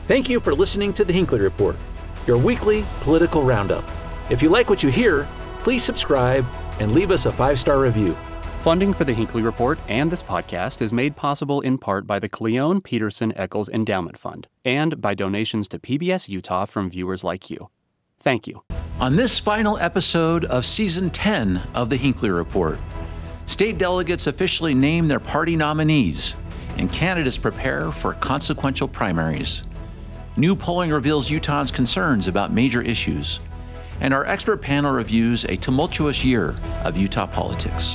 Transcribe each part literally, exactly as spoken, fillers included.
Thank you for listening to The Hinckley Report, your weekly political roundup. If you like what you hear, please subscribe and leave us a five-star review. Funding for The Hinckley Report and this podcast is made possible in part by the Cleone Peterson Eccles Endowment Fund and by donations to P B S Utah from viewers like you. Thank you. On this final episode of Season ten of The Hinckley Report, state delegates officially name their party nominees, and candidates prepare for consequential primaries. New polling reveals Utahns' concerns about major issues, and our expert panel reviews a tumultuous year of Utah politics.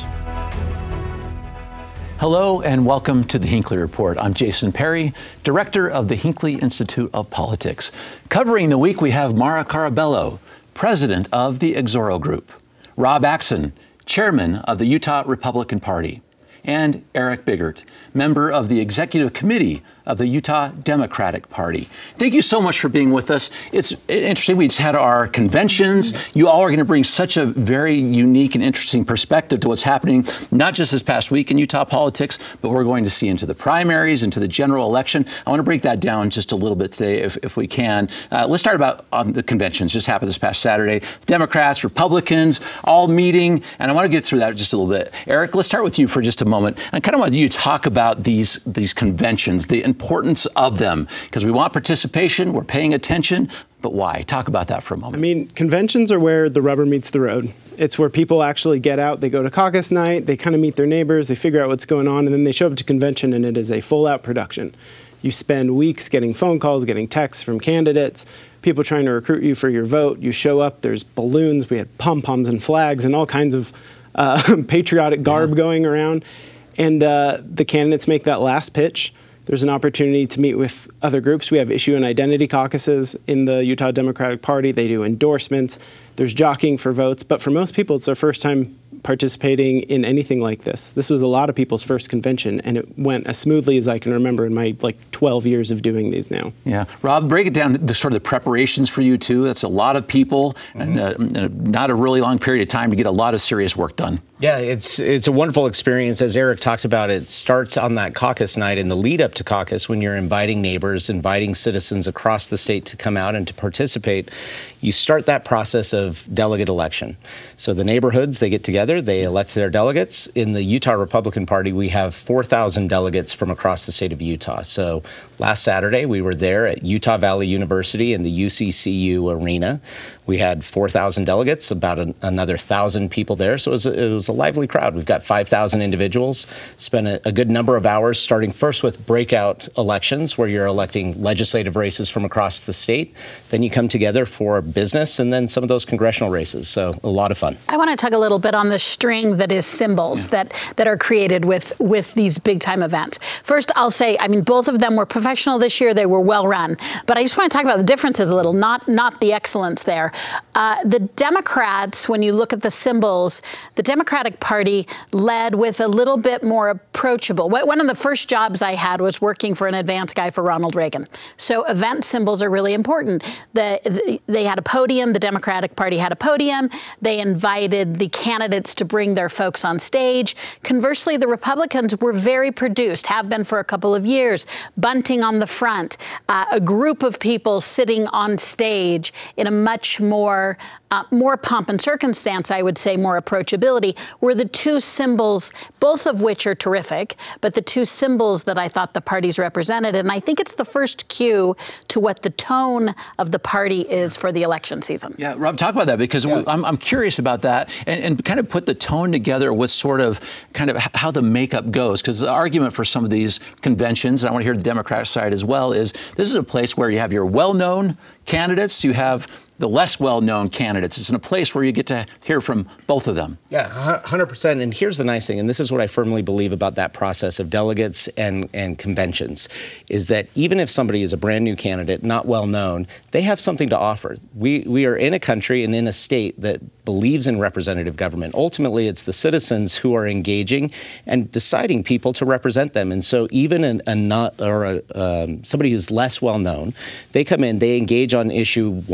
Hello and welcome to The Hinckley Report. I'm Jason Perry, director of the Hinckley Institute of Politics. Covering the week, we have Mara Carabello, president of the Exoro Group, Rob Axson, chairman of the Utah Republican Party, and Eric Biggert, member of the executive committee of the Utah Democratic Party. Thank you so much for being with us. It's interesting. We just had our conventions. You all are going to bring such a very unique and interesting perspective to what's happening, not just this past week in Utah politics, but we're going to see into the primaries, into the general election. I want to break that down just a little bit today, if, if we can. Uh, let's start about um, the conventions. Just happened this past Saturday. Democrats, Republicans, all meeting, and I want to get through that just a little bit. Eric, let's start with you for just a moment. I kind of want you to talk about these these conventions, the importance of them, because we want participation, we're paying attention, but why? Talk about that for a moment. I mean, conventions are where the rubber meets the road. It's where people actually get out, they go to caucus night, they kind of meet their neighbors, they figure out what's going on, and then they show up to convention and it is a full-out production. You spend weeks getting phone calls, getting texts from candidates, people trying to recruit you for your vote. You show up, there's balloons, we had pom-poms and flags and all kinds of uh, patriotic garb yeah. going around. And uh, the candidates make that last pitch. There's an opportunity to meet with other groups. We have issue and identity caucuses in the Utah Democratic Party. They do endorsements. There's jockeying for votes. But for most people, it's their first time participating in anything like this. This was a lot of people's first convention, and it went as smoothly as I can remember in my like twelve years of doing these now. Yeah. Rob, break it down, the sort of the preparations for you, too. That's a lot of people, mm-hmm. and, uh, and not a really long period of time to get a lot of serious work done. Yeah, it's it's a wonderful experience. As Eric talked about, it starts on that caucus night and the lead up to caucus when you're inviting neighbors, inviting citizens across the state to come out and to participate. You start that process of delegate election. So the neighborhoods, they get together, they elect their delegates. In the Utah Republican Party, we have four thousand delegates from across the state of Utah. So last Saturday, we were there at Utah Valley University in the U C C U arena. We had four thousand delegates, about an, another one thousand people there. So it was, a, it was a lively crowd. We've got five thousand individuals, spent a, a good number of hours, starting first with breakout elections, where you're electing legislative races from across the state. Then you come together for business, and then some of those congressional races. So a lot of fun. I want to talk a little bit on the string that is symbols yeah. that, that are created with, with these big-time events. First, I'll say, I mean, both of them were professional this year. They were well-run. But I just want to talk about the differences a little, not, not the excellence there. Uh, the Democrats, when you look at the symbols, the Democratic Party led with a little bit more approachable. One of the first jobs I had was working for an advance guy for Ronald Reagan. So event symbols are really important. The, the, they had a podium. The Democratic Party had a podium. They invited the candidates to bring their folks on stage. Conversely, the Republicans were very produced, have been for a couple of years, bunting on the front, uh, a group of people sitting on stage in a much more Uh, more pomp and circumstance, I would say, more approachability, were the two symbols, both of which are terrific, but the two symbols that I thought the parties represented. And I think it's the first cue to what the tone of the party is for the election season. Yeah, Rob, talk about that, because yeah. I'm, I'm curious about that, and, and kind of put the tone together with sort of kind of how the makeup goes, because the argument for some of these conventions, and I want to hear the Democratic side as well, is this is a place where you have your well-known candidates, you have the less well-known candidates. It's in a place where you get to hear from both of them. Yeah, one hundred percent. And here's the nice thing, and this is what I firmly believe about that process of delegates and, and conventions, is that even if somebody is a brand new candidate, not well-known, they have something to offer. We, we are in a country and in a state that believes in representative government. Ultimately, it's the citizens who are engaging and deciding people to represent them. And so even a, a not or a, um, somebody who's less well-known, they come in, they engage on issue one, two, or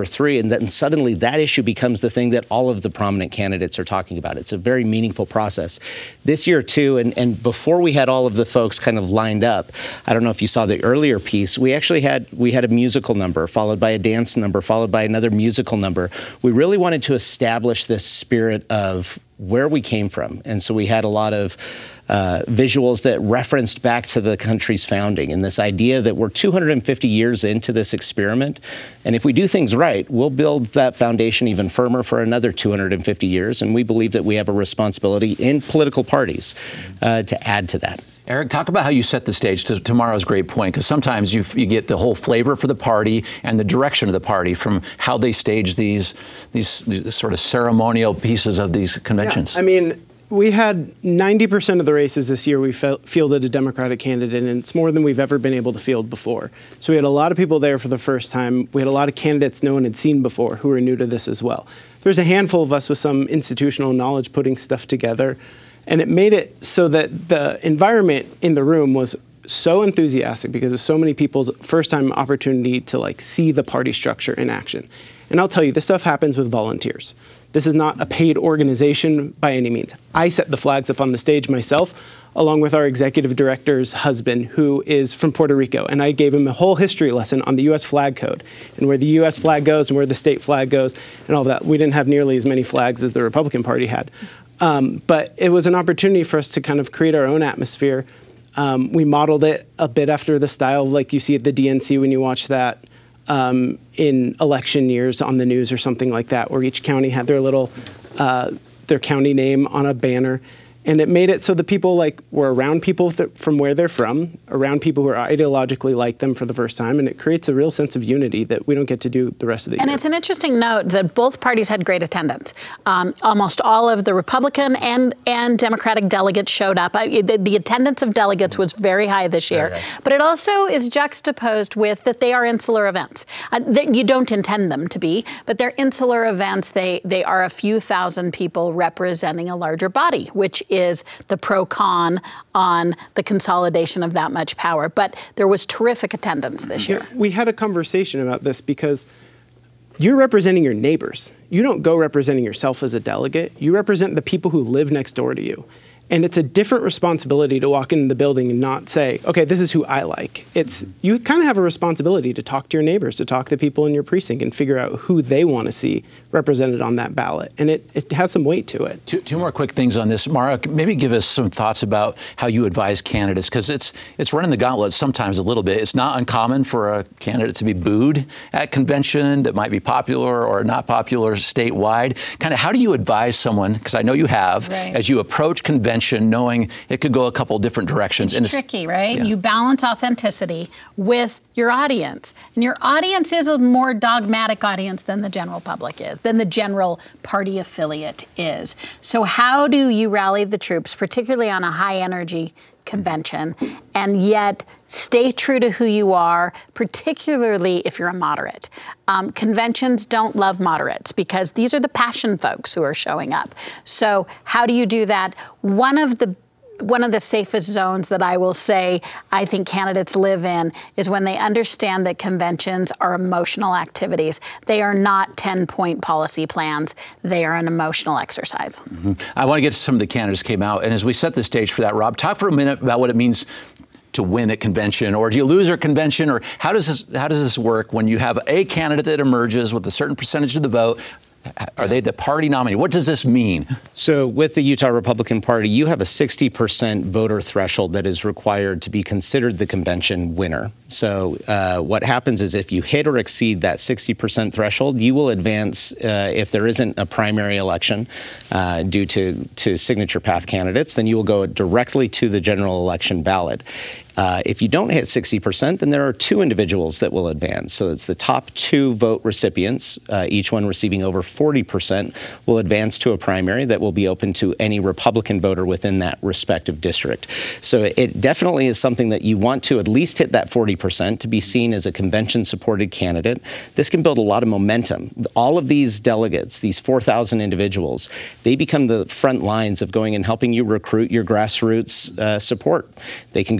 three, and then suddenly that issue becomes the thing that all of the prominent candidates are talking about. It's a very meaningful process. This year, too, and, and before we had all of the folks kind of lined up, I don't know if you saw the earlier piece, we actually had we had a musical number, followed by a dance number, followed by another musical number. We really wanted to establish this spirit of where we came from. And so we had a lot of uh, visuals that referenced back to the country's founding and this idea that we're two hundred fifty years into this experiment. And if we do things right, we'll build that foundation even firmer for another two hundred fifty years. And we believe that we have a responsibility in political parties uh, to add to that. Eric, talk about how you set the stage to tomorrow's great point, because sometimes you, you get the whole flavor for the party and the direction of the party from how they stage these, these, these sort of ceremonial pieces of these conventions. Yeah, I mean, we had ninety percent of the races this year we fielded a Democratic candidate, and it's more than we've ever been able to field before. So we had a lot of people there for the first time. We had a lot of candidates no one had seen before who were new to this as well. There's a handful of us with some institutional knowledge putting stuff together. And it made it so that the environment in the room was so enthusiastic because of so many people's first time opportunity to like see the party structure in action. And I'll tell you, this stuff happens with volunteers. This is not a paid organization by any means. I set the flags up on the stage myself, along with our executive director's husband, who is from Puerto Rico. And I gave him a whole history lesson on the U S flag code and where the U S flag goes and where the state flag goes and all that. We didn't have nearly as many flags as the Republican Party had. Um, but it was an opportunity for us to kind of create our own atmosphere. Um, we modeled it a bit after the style like you see at the D N C when you watch that um, in election years on the news or something like that, where each county had their little, uh, their county name on a banner. And it made it so the people like were around people th- from where they're from, around people who are ideologically like them for the first time, and it creates a real sense of unity that we don't get to do the rest of the and year. And it's an interesting note that both parties had great attendance. Um, almost all of the Republican and, and Democratic delegates showed up. I, the, the attendance of delegates was very high this year, Right. but it also is juxtaposed with that they are insular events. Uh, that you don't intend them to be, but they're insular events. They, they are a few thousand people representing a larger body, which is the pro-con on the consolidation of that much power. But there was terrific attendance this year. Yeah, we had a conversation about this because you're representing your neighbors. You don't go representing yourself as a delegate. You represent the people who live next door to you. And it's a different responsibility to walk into the building and not say, okay, this is who I like. It's you kind of have a responsibility to talk to your neighbors, to talk to people in your precinct and figure out who they want to see represented on that ballot. And it, it has some weight to it. Two, two more quick things on this. Mara, maybe give us some thoughts about how you advise candidates, because it's it's running the gauntlet sometimes a little bit. It's not uncommon for a candidate to be booed at convention that might be popular or not popular statewide. Kind of how do you advise someone, because I know you have, Right. as you approach convention, knowing it could go a couple different directions. It's and tricky, right? Yeah. You balance authenticity with your audience. And your audience is a more dogmatic audience than the general public is, than the general party affiliate is. So how do you rally the troops, particularly on a high energy convention, and yet stay true to who you are, particularly if you're a moderate? Um, conventions don't love moderates because these are the passion folks who are showing up. So how do you do that? One of the One of the safest zones that I will say I think candidates live in is when they understand that conventions are emotional activities. They are not ten-point policy plans. They are an emotional exercise. Mm-hmm. I want to get to some of the candidates came out. And as we set the stage for that, Rob, talk for a minute about what it means to win at convention, or do you lose at convention, or how does this how does this work when you have a candidate that emerges with a certain percentage of the vote? Are they the party nominee? What does this mean? So with the Utah Republican Party, you have a sixty percent voter threshold that is required to be considered the convention winner. So uh, what happens is if you hit or exceed that sixty percent threshold, you will advance uh, if there isn't a primary election uh, due to, to signature path candidates, then you will go directly to the general election ballot. Uh, if you don't hit sixty percent, then there are two individuals that will advance. So it's the top two vote recipients, uh, each one receiving over forty percent, will advance to a primary that will be open to any Republican voter within that respective district. So it definitely is something that you want to at least hit that forty percent to be seen as a convention-supported candidate. This can build a lot of momentum. All of these delegates, these four thousand individuals, they become the front lines of going and helping you recruit your grassroots uh, support. They can go into their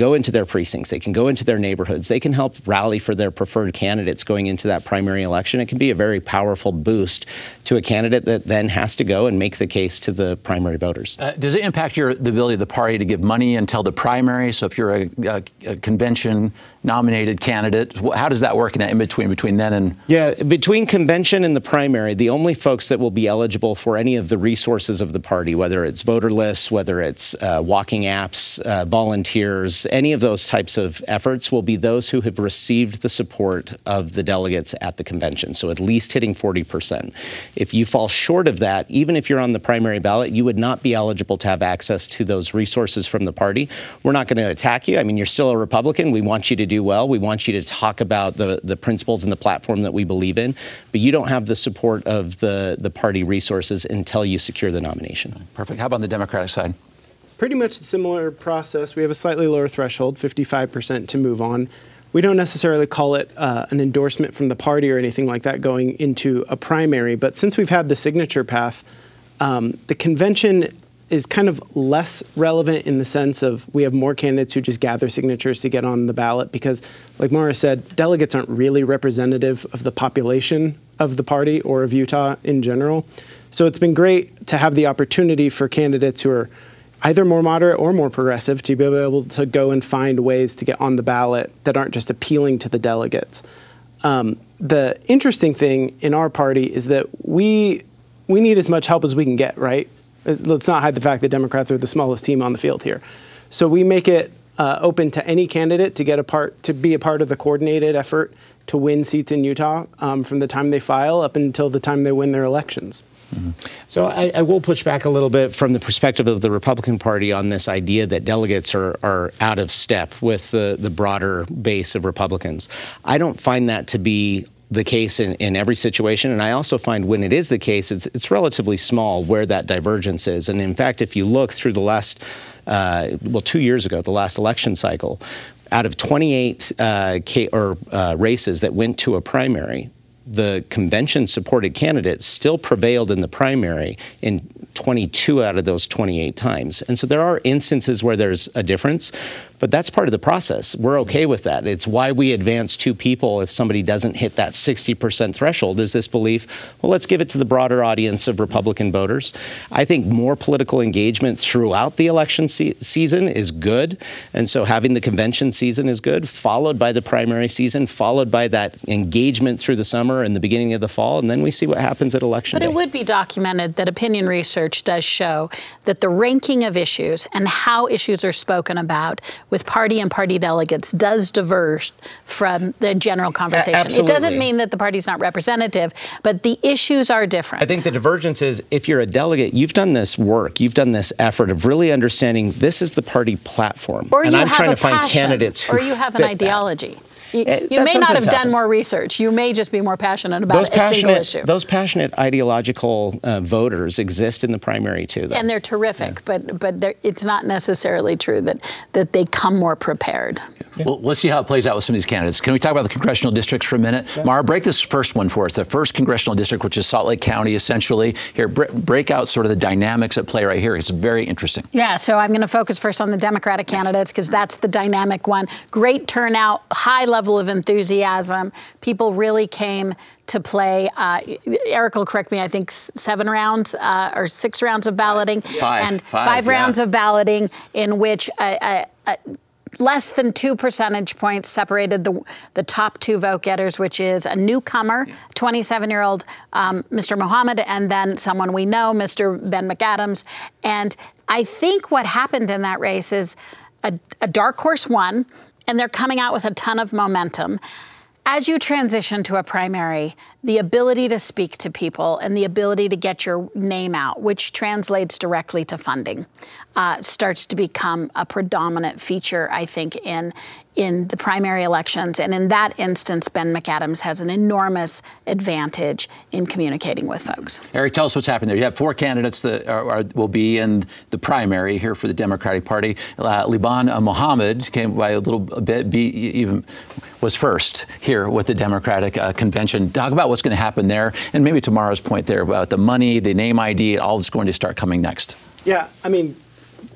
precincts. They can go into their neighborhoods. They can help rally for their preferred candidates going into that primary election. It can be a very powerful boost to a candidate that then has to go and make the case to the primary voters. Uh, does it impact your the ability of the party to give money until the primary? So if you're a, a, a convention nominated candidate, how does that work in that in between between then and? Yeah, between convention and the primary, the only folks that will be eligible for any of the resources of the party, whether it's voter lists, whether it's uh, walking apps, uh, volunteers, any of those types of efforts, will be those who have received the support of the delegates at the convention. So at least hitting forty percent. If you fall short of that, even if you're on the primary ballot, you would not be eligible to have access to those resources from the party. We're not going to attack you. I mean, you're still a Republican. We want you to do well. We want you to talk about the, the principles and the platform that we believe in, but you don't have the support of the, the party resources until you secure the nomination. Perfect. How about on the Democratic side? Pretty much a similar process. We have a slightly lower threshold, fifty-five percent to move on. We don't necessarily call it uh, an endorsement from the party or anything like that going into a primary, but since we've had the signature path, um, the convention is kind of less relevant in the sense of we have more candidates who just gather signatures to get on the ballot because, like Mara said, delegates aren't really representative of the population of the party or of Utah in general. So it's been great to have the opportunity for candidates who are either more moderate or more progressive to be able to go and find ways to get on the ballot that aren't just appealing to the delegates. Um, the interesting thing in our party is that we we need as much help as we can get, right? Let's not hide the fact that Democrats are the smallest team on the field here. So we make it uh, open to any candidate to get a part, to be a part of the coordinated effort to win seats in Utah um, from the time they file up until the time they win their elections. Mm-hmm. So I, I will push back a little bit from the perspective of the Republican Party on this idea that delegates are, are out of step with the, the broader base of Republicans. I don't find that to be the case in, in every situation. And I also find when it is the case, it's, it's relatively small where that divergence is. And in fact, if you look through the last, uh, well, two years ago, the last election cycle, out of twenty-eight uh, K, or uh, races that went to a primary, the convention-supported candidates still prevailed in the primary in twenty-two out of those twenty-eight times. And so there are instances where there's a difference, but that's part of the process. We're okay with that. It's why we advance two people if somebody doesn't hit that sixty percent threshold, is this belief, well, let's give it to the broader audience of Republican voters. I think more political engagement throughout the election se- season is good. And so having the convention season is good, followed by the primary season, followed by that engagement through the summer and the beginning of the fall, and then we see what happens at election But day. it would be documented that opinion research does show that the ranking of issues and how issues are spoken about with party and party delegates does diverge from the general conversation. Absolutely. It doesn't mean that the party's not representative, but the issues are different. I think the divergence is if you're a delegate, you've done this work, you've done this effort of really understanding this is the party platform. Or and you I'm have trying a to find passion, candidates who or you have an fit that. ideology. You, Uh, you that may not have sometimes done happens. more research. You may just be more passionate about Those a single passionate, issue. those passionate ideological uh, voters exist in the primary too, though. And they're terrific, yeah. but but they're, it's not necessarily true that that they come more prepared. Yeah. Well, let's see how it plays out with some of these candidates. Can we talk about the congressional districts for a minute? Yeah. Mara, break this first one for us. The first congressional district, which is Salt Lake County, essentially. Here, break out sort of the dynamics at play right here. It's very interesting. Yeah, so I'm going to focus first on the Democratic candidates because that's the dynamic one. Great turnout, high level of enthusiasm. People really came to play. Uh, Eric will correct me, I think seven rounds uh, or six rounds of balloting. Five. And five, five yeah. rounds of balloting in which a, a, a less than two percentage points separated the the top two vote getters, which is a newcomer, twenty-seven-year-old um, Mister Muhammad, and then someone we know, Mister Ben McAdams. And I think what happened in that race is a, a dark horse won, and they're coming out with a ton of momentum. As you transition to a primary, the ability to speak to people and the ability to get your name out, which translates directly to funding, uh, starts to become a predominant feature, I think, in in the primary elections. And in that instance, Ben McAdams has an enormous advantage in communicating with folks. Eric, tell us what's happened there. You have four candidates that are, are, will be in the primary here for the Democratic Party. Uh, Liban uh, Mohammed came by a little bit, be, even was first here with the Democratic uh, convention. Talk about what's going to happen there, and maybe tomorrow's point there about the money, the name I D, all that's going to start coming next. Yeah, I mean,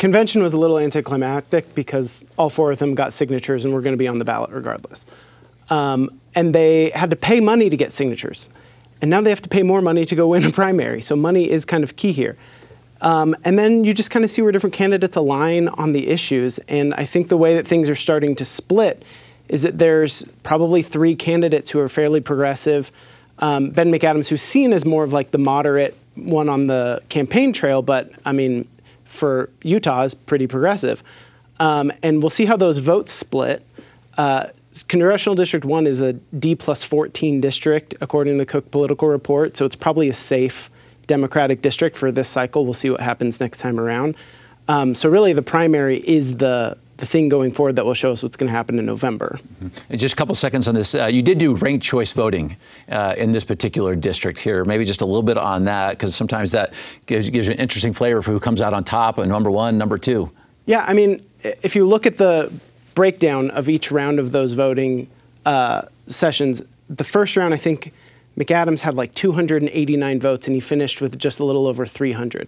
convention was a little anticlimactic because all four of them got signatures and were going to be on the ballot regardless. Um, and they had to pay money to get signatures. And now they have to pay more money to go win a primary. So money is kind of key here. Um, and then you just kind of see where different candidates align on the issues. And I think the way that things are starting to split is that there's probably three candidates who are fairly progressive. Um, Ben McAdams, who's seen as more of like the moderate one on the campaign trail, but I mean, for Utah is pretty progressive. Um, and we'll see how those votes split. Uh, Congressional District one is a D plus fourteen district, according to the Cook Political Report, so it's probably a safe Democratic district for this cycle. We'll see what happens next time around. Um, so really the primary is the the thing going forward that will show us what's going to happen in November. Mm-hmm. And just a couple seconds on this. Uh, you did do ranked choice voting uh, in this particular district here. Maybe just a little bit on that, because sometimes that gives, gives you an interesting flavor for who comes out on top and number one, number two. Yeah, I mean, if you look at the breakdown of each round of those voting uh, sessions, the first round, I think McAdams had like two hundred eighty-nine votes, and he finished with just a little over three hundred.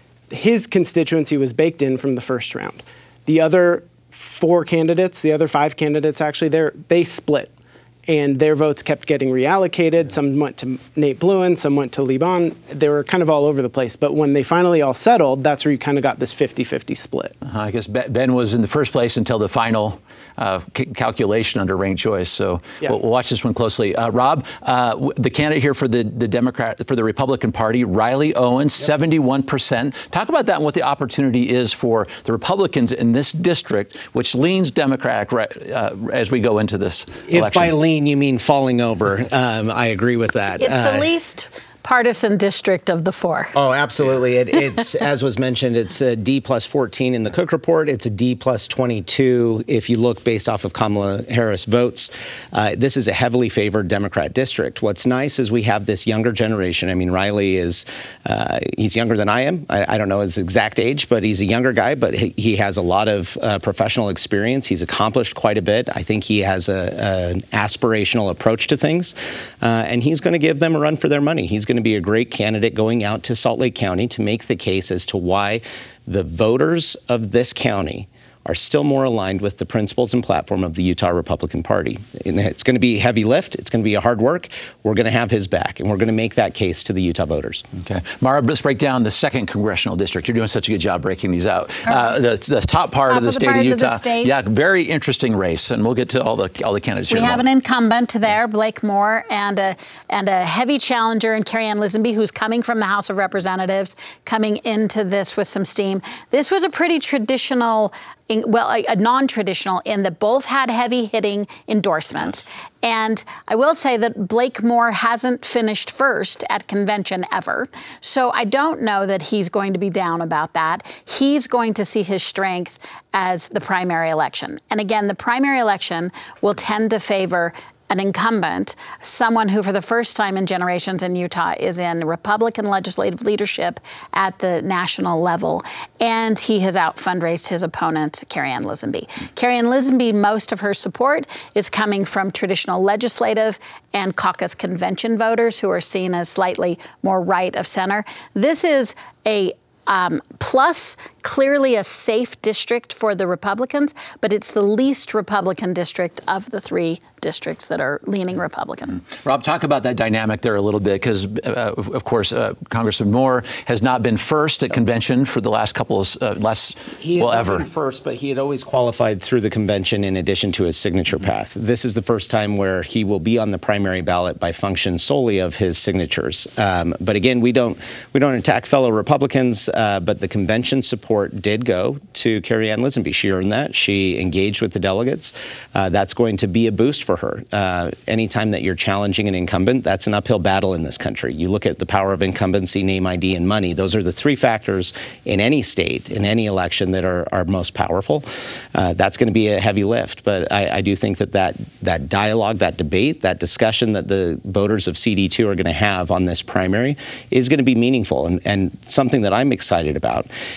His constituency was baked in from the first round. The other four candidates, the other five candidates, actually, they split, and their votes kept getting reallocated. Some went to Nate Bluin, some went to Liban. They were kind of all over the place. But when they finally all settled, that's where you kind of got this fifty-fifty split. Uh, I guess Ben was in the first place until the final uh, c- calculation under ranked choice. So yeah. we'll, we'll watch this one closely. Uh, Rob, uh, w- the candidate here for the, the Democrat, for the Republican Party, Riley Owens, yep. seventy-one percent. Talk about that and what the opportunity is for the Republicans in this district, which leans Democratic uh, as we go into this if election. By lean you mean falling over, um, I agree with that. It's uh, the least partisan district of the four. Oh, absolutely. It, it's, as was mentioned, it's a D plus fourteen in the Cook report. It's a D plus twenty-two if you look based off of Kamala Harris votes. Uh, this is a heavily favored Democrat district. What's nice is we have this younger generation. I mean, Riley is, uh, he's younger than I am. I, I don't know his exact age, but he's a younger guy, but he, he has a lot of uh, professional experience. He's accomplished quite a bit. I think he has a, a, an aspirational approach to things, uh, and he's going to give them a run for their money. He's going to be a great candidate going out to Salt Lake County to make the case as to why the voters of this county are still more aligned with the principles and platform of the Utah Republican Party. And it's going to be a heavy lift. It's going to be a hard work. We're going to have his back, and we're going to make that case to the Utah voters. Okay. Mara, let's break down the second congressional district. You're doing such a good job breaking these out. Uh, the, the top part top of the of the state part of of Utah. the state. Yeah, very interesting race, and we'll get to all the all the candidates We here. have an incumbent there, Blake Moore, and a, and a heavy challenger in Carrie Ann Lisenby, who's coming from the House of Representatives, coming into this with some steam. This was a pretty traditional, well, a, a non-traditional in that both had heavy-hitting endorsements. And I will say that Blake Moore hasn't finished first at convention ever. So I don't know that he's going to be down about that. He's going to see his strength as the primary election. And again, the primary election will tend to favor an incumbent, someone who for the first time in generations in Utah is in Republican legislative leadership at the national level. And he has out fundraised his opponent, Carrie Ann Lisenby. Carrie Ann Lisenby, most of her support is coming from traditional legislative and caucus convention voters who are seen as slightly more right of center. This is a Um, plus, clearly a safe district for the Republicans, but it's the least Republican district of the three districts that are leaning Republican. Mm-hmm. Rob, talk about that dynamic there a little bit, because, uh, of, of course, uh, Congressman Moore has not been first at convention for the last couple of, uh, last, he well, has ever. Been first, but he had always qualified through the convention in addition to his signature mm-hmm. path. This is the first time where he will be on the primary ballot by function solely of his signatures. Um, but again, we don't we don't attack fellow Republicans, uh, but the convention support did go to Carrie Ann Lisenby. She earned that. She engaged with the delegates. Uh, that's going to be a boost for her. Uh, anytime that you're challenging an incumbent, that's an uphill battle in this country. You look at the power of incumbency, name I D, and money. Those are the three factors in any state, in any election, that are, are most powerful. Uh, that's going to be a heavy lift. But I, I do think that, that that dialogue, that debate, that discussion that the voters of C D two are going to have on this primary is going to be meaningful. And, and something that I'm excited about is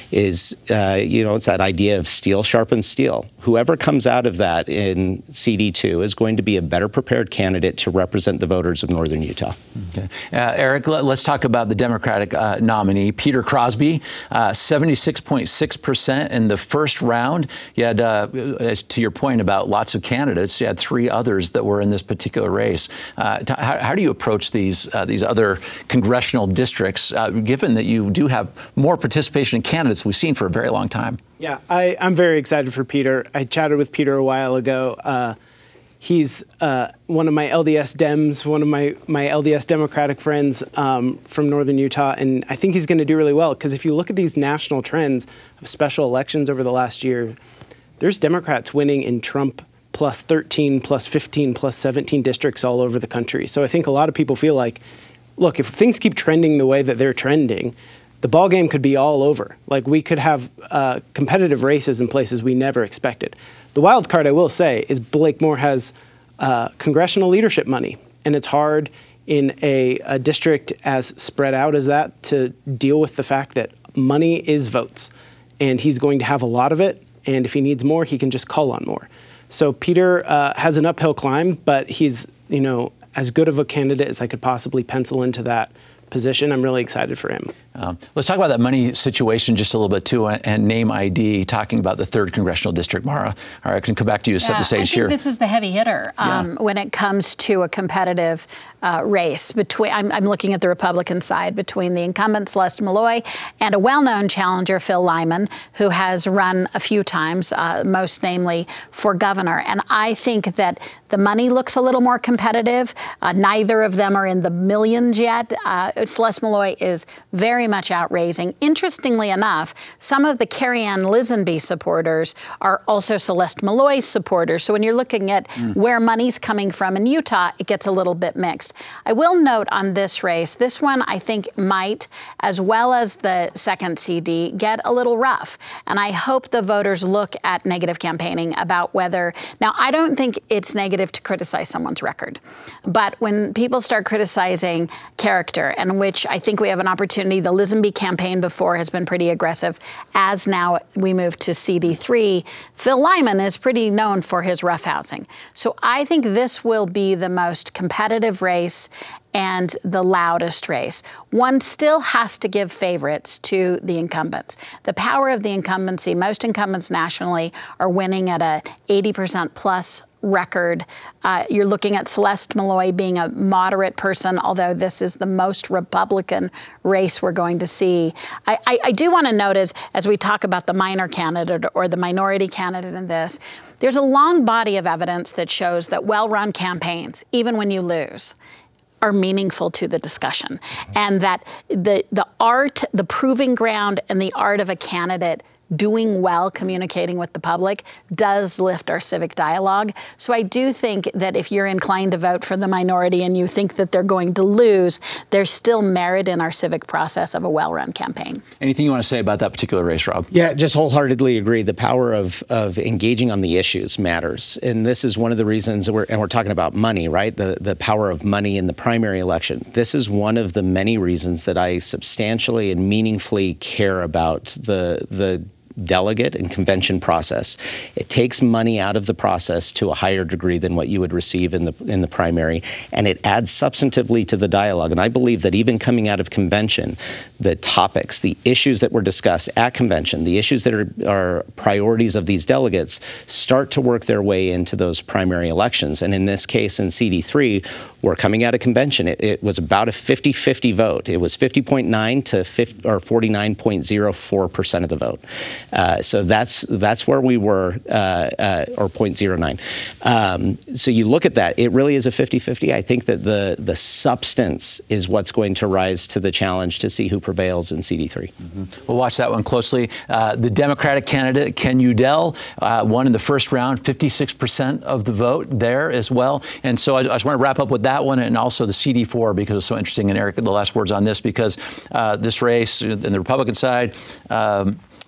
is, uh, you know, it's that idea of steel sharpens steel. Whoever comes out of that in C D two is going to be a better prepared candidate to represent the voters of northern Utah. Okay. Uh, Eric, let, let's talk about the Democratic uh, nominee, Peter Crosby, uh, seventy-six point six percent in the first round. You had, uh, as to your point about lots of candidates, you had three others that were in this particular race. Uh, t- how, how do you approach these uh, these other congressional districts, uh, given that you do have more participation in candidates we've seen for a very long time? Yeah, I, I'm very excited for Peter. I chatted with Peter a while ago. Uh, he's uh, one of my L D S Dems, one of my, my L D S Democratic friends um, from northern Utah, and I think he's going to do really well, because if you look at these national trends of special elections over the last year, there's Democrats winning in Trump plus thirteen, plus fifteen, plus seventeen districts all over the country. So I think a lot of people feel like, look, if things keep trending the way that they're trending, the ball game could be all over. Like, we could have uh, competitive races in places we never expected. The wild card, I will say, is Blake Moore has uh, congressional leadership money, and it's hard in a, a district as spread out as that to deal with the fact that money is votes, and he's going to have a lot of it, and if he needs more, he can just call on more. So Peter uh, has an uphill climb, but he's, you know, as good of a candidate as I could possibly pencil into that position. I'm really excited for him. Um, let's talk about that money situation just a little bit too, and name I D, talking about the third congressional district. Mara, all right, I can come back to you to yeah, set the stage I think here. This is the heavy hitter um, yeah. when it comes to a competitive uh, race between. I'm, I'm looking at the Republican side between the incumbent Celeste Malloy and a well-known challenger, Phil Lyman, who has run a few times, uh, most namely for governor. And I think that the money looks a little more competitive. Uh, neither of them are in the millions yet. Uh, Celeste Malloy is very much outraising. Interestingly enough, some of the Carrie Ann Lisenby supporters are also Celeste Malloy supporters. So when you're looking at mm. where money's coming from in Utah, it gets a little bit mixed. I will note on this race, this one I think might, as well as the second C D, get a little rough. And I hope the voters look at negative campaigning about whether, now I don't think it's negative to criticize someone's record, but when people start criticizing character, and which I think we have an opportunity, the Lisenby campaign before has been pretty aggressive, as now we move to C D three, Phil Lyman is pretty known for his roughhousing. So I think this will be the most competitive race and the loudest race. One still has to give favorites to the incumbents. The power of the incumbency, most incumbents nationally are winning at a eighty percent plus record. Uh, you're looking at Celeste Malloy being a moderate person, although this is the most Republican race we're going to see. I, I, I do want to note, as, as we talk about the minor candidate or the minority candidate in this, there's a long body of evidence that shows that well-run campaigns, even when you lose, are meaningful to the discussion, and that the the art, the proving ground, and the art of a candidate doing well communicating with the public does lift our civic dialogue. So I do think that if you're inclined to vote for the minority and you think that they're going to lose, there's still merit in our civic process of a well-run campaign. Anything you want to say about that particular race, Rob? Yeah, just wholeheartedly agree. The power of of engaging on the issues matters. And this is one of the reasons, we're, and we're talking about money, right? The, the power of money in the primary election. This is one of the many reasons that I substantially and meaningfully care about the the delegate and convention process. It takes money out of the process to a higher degree than what you would receive in the in the primary, and it adds substantively to the dialogue. And I believe that even coming out of convention, the topics, the issues that were discussed at convention, the issues that are, are priorities of these delegates start to work their way into those primary elections. And in this case, in C D three, we're coming out of convention. It, it was about a fifty-fifty vote. It was fifty point nine to fifty, or forty-nine point zero four percent of the vote. Uh, so that's that's where we were, uh, uh, or zero point zero nine. Um, so you look at that, it really is a fifty-fifty. I think that the the substance is what's going to rise to the challenge to see who prevails in C D three. Mm-hmm. We'll watch that one closely. Uh, the Democratic candidate, Ken Udell, uh, won in the first round, fifty-six percent of the vote there as well. And so I, I just want to wrap up with that one and also the C D four, because it's so interesting. And Eric, the last words on this, because uh, this race in the Republican side, um,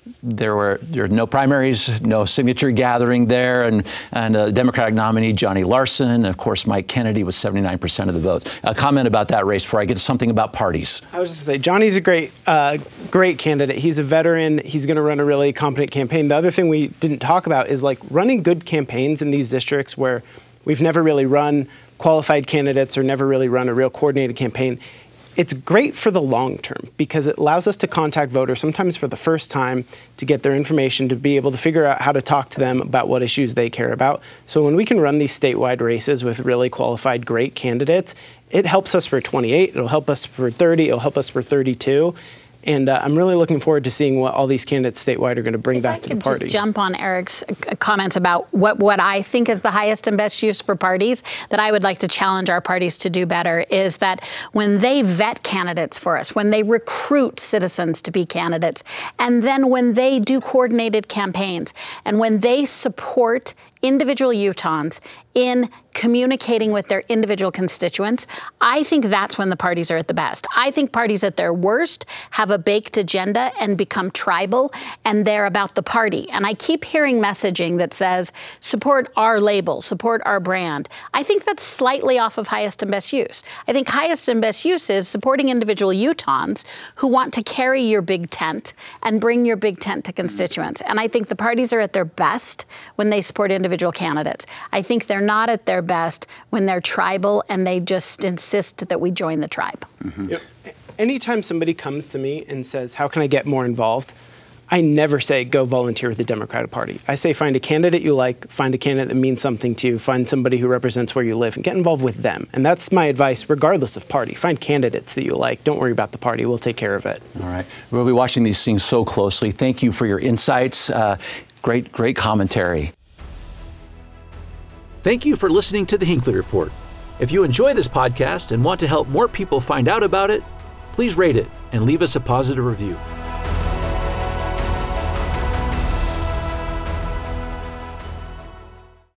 there were there were no primaries, no signature gathering there, and and uh, Democratic nominee Johnny Larson, and of course Mike Kennedy with seventy-nine percent of the votes. A comment about that race before I get to something about parties. I was just going to say, Johnny's a great, uh, great candidate. He's a veteran. He's going to run a really competent campaign. The other thing we didn't talk about is like running good campaigns in these districts where we've never really run qualified candidates or never really run a real coordinated campaign. It's great for the long term because it allows us to contact voters, sometimes for the first time, to get their information, to be able to figure out how to talk to them about what issues they care about. So when we can run these statewide races with really qualified, great candidates, it helps us for twenty-eight, it'll help us for thirty, it'll help us for thirty-two. And uh, I'm really looking forward to seeing what all these candidates statewide are going to bring if back I to the could party. Just jump on Eric's comment about what, what I think is the highest and best use for parties that I would like to challenge our parties to do better is that when they vet candidates for us, when they recruit citizens to be candidates, and then when they do coordinated campaigns, and when they support individual Utahns in communicating with their individual constituents, I think that's when the parties are at the best. I think parties at their worst have a baked agenda and become tribal, and they're about the party. And I keep hearing messaging that says, support our label, support our brand. I think that's slightly off of highest and best use. I think highest and best use is supporting individual Utahns who want to carry your big tent and bring your big tent to constituents. And I think the parties are at their best when they support individual individual candidates. I think they're not at their best when they're tribal and they just insist that we join the tribe. Mm-hmm. Yep. Anytime somebody comes to me and says, how can I get more involved? I never say, go volunteer with the Democratic Party. I say, find a candidate you like, find a candidate that means something to you, find somebody who represents where you live, and get involved with them. And that's my advice, regardless of party. Find candidates that you like. Don't worry about the party. We'll take care of it. All right. We'll be watching these things so closely. Thank you for your insights. Uh, great, great commentary. Thank you for listening to The Hinckley Report. If you enjoy this podcast and want to help more people find out about it, please rate it and leave us a positive review.